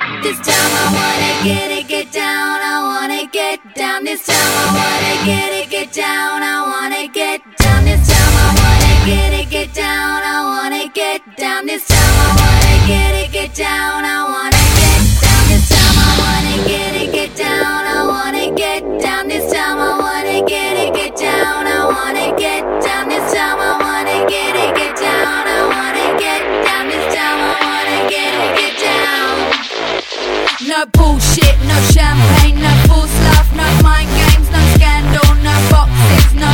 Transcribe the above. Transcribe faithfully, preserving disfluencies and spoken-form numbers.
This time I wanna get it, get down, I wanna get down. This time I wanna get it, get down, I wanna get down. This time I wanna get it, get down, I wanna get down. This time I wanna get it, get down, I wanna get down. This time I wanna get it, get down, I wanna get down. This time I wanna get it, get down, I wanna get down. This time I wanna get it, get down, I wanna get down. This time I wanna get it, get down. No bullshit, no champagne, no false love, no mind games, no scandal, no boxes, no